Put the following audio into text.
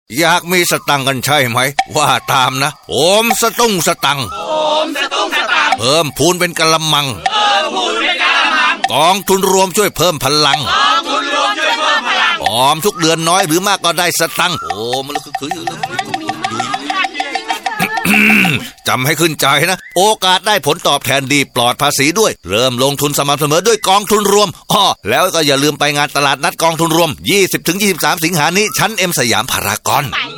อยากมีสตังค์กันใช่ไหมว่าตามนะโอมสตุ้งสตังค์เพิ่มพูนเป็นกะละมังกองทุนรวมช่วยเพิ่มพลังออมทุกเดือนน้อยหรือมากก็ได้สตังค์โอ้มันคือจำให้ขึ้นใจนะโอกาสได้ผลตอบแทนดีปลอดภาษีด้วยเริ่มลงทุนสม่ำเสมอด้วยกองทุนรวมแล้วก็อย่าลืมไปงานตลาดนัดกองทุนรวม 20-23 สิงหาคมนี้ชั้น M สยามพารากอน